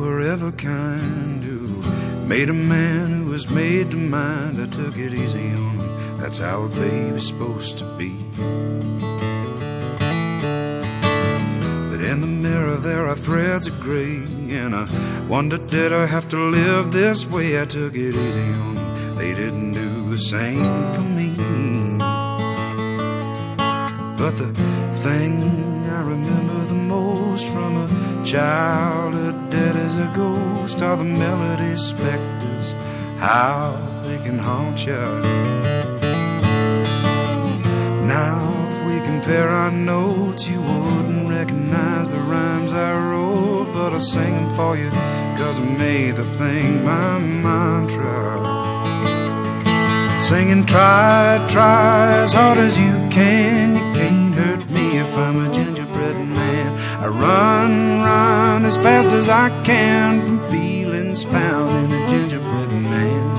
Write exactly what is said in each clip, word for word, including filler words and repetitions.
were ever kind, who made a man who was made to mind. I took it easy on him, that's how a baby's supposed to be. But in the mirror there are threads of gray, and I wondered, did I have to live this way? I took it easy on them, they didn't do the same for me. But the thing I remember the most from a childhood dead as a ghost are the melody specters, how they can haunt you. Now if we compare our notes, you wouldn't recognize the rhymes I wrote, but I'll sing them for you, cause I made the thing my mantra. Singing, try, try as hard as you can, you can't hurt me if I'm a gingerbread man. I run, run as fast as I can from feelings found in a gingerbread man.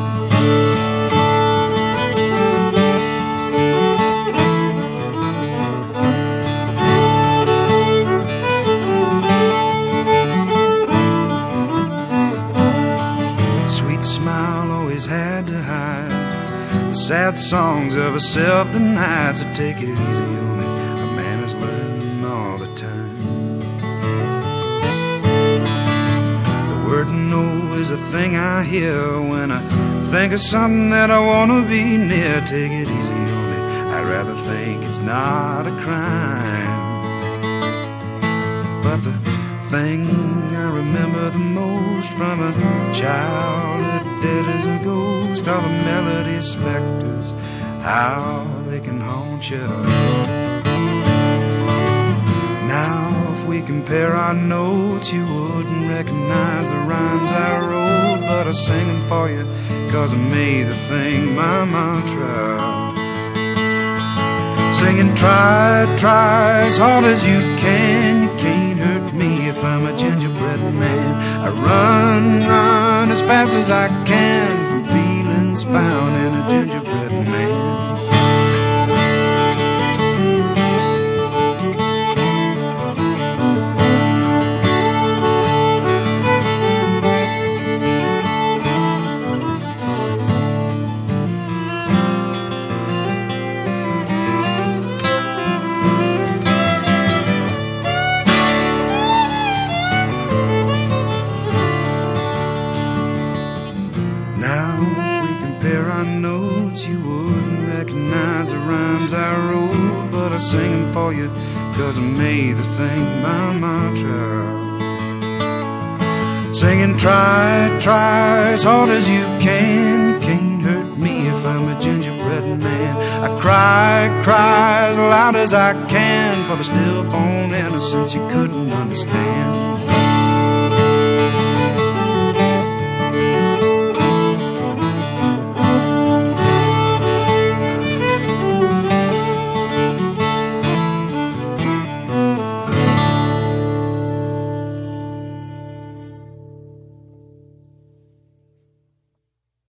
Sweet smile always had to hide the sad songs of a self-denied. So take it easy on it, a man is learning all the time. The word no is a thing I hear when I think of something that I want to be near. Take it easy on it, I'd rather think it's not a crime. But the thing I remember the most from a childhood dead as a ghost are the melody specters, how they can haunt you. Now if we compare our notes, you wouldn't recognize the rhymes I wrote, but I'll sing them for you, cause I made the thing my mantra. Singing, try, try as hard as you can, you can't hurt me if I'm a gingerbread man. I run, run as fast as I can from feelings found in a gingerbread man. You wouldn't recognize the rhymes I wrote, but I sing them for you, cause I made the thing my mantra. Singing, try, try as hard as you can, you can't hurt me if I'm a gingerbread man. I cry, cry as loud as I can for the stillborn innocence you couldn't understand.